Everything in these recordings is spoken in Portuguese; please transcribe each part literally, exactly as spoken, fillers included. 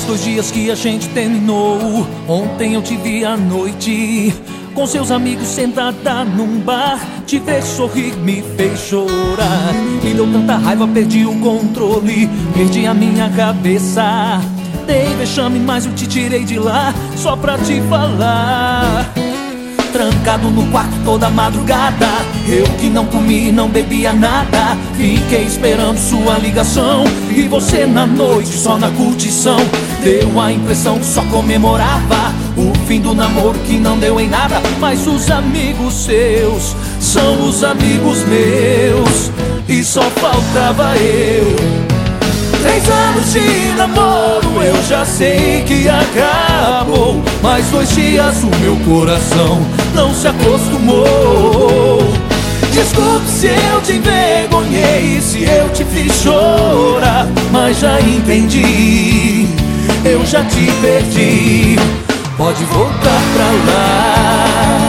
Faz dois dias que a gente terminou. Ontem eu te vi à noite com seus amigos sentada num bar. Te ver sorrir me fez chorar. Me deu tanta raiva, perdi o controle, perdi a minha cabeça. Dei vexame, mas eu te tirei de lá só pra te falar. Trancado no quarto toda madrugada, eu que não comi, não bebia nada. Fiquei esperando sua ligação e você na noite só na curtição. Deu a impressão que só comemorava o fim do namoro que não deu em nada. Mas os amigos seus são os amigos meus e só faltava eu. Três anos de namoro, eu já sei que acabou. Mais dois dias o meu coração não se acostumou. Desculpe se eu te envergonhei, se eu te fiz chorar, mas já entendi, eu já te perdi. Pode voltar pra lá.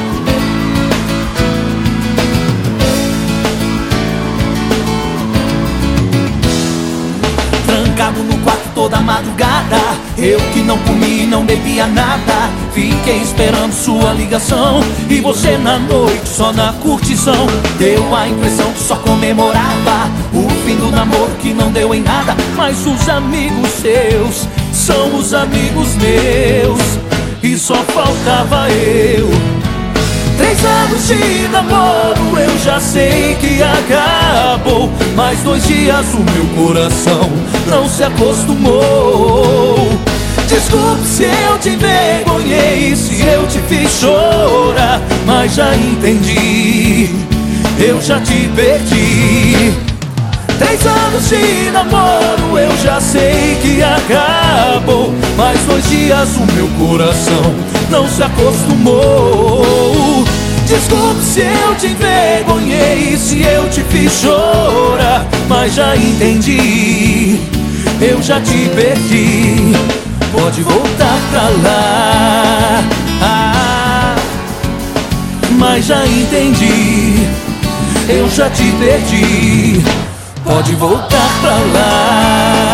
Trancado no quarto toda madrugada, eu que não comi, não bebia nada. Fiquei esperando sua ligação e você na noite só na curtição. Deu a impressão que só comemorava o fim do namoro que não deu em nada. Mas os amigos seus são os amigos meus e só faltava eu. Três anos de namoro, eu já sei que acabou. Mais dois dias o meu coração não se acostumou. Desculpe se eu te envergonhei, se eu te fiz chorar, mas já entendi, eu já te perdi. Três anos de namoro, eu já sei que acabou. Mais dois dias o meu coração não se acostumou. Desculpe se eu te envergonhei, se eu te fiz chorar, mas já entendi, eu já te perdi. Pode voltar pra lá, ah, mas já entendi, eu já te perdi. Pode voltar pra lá.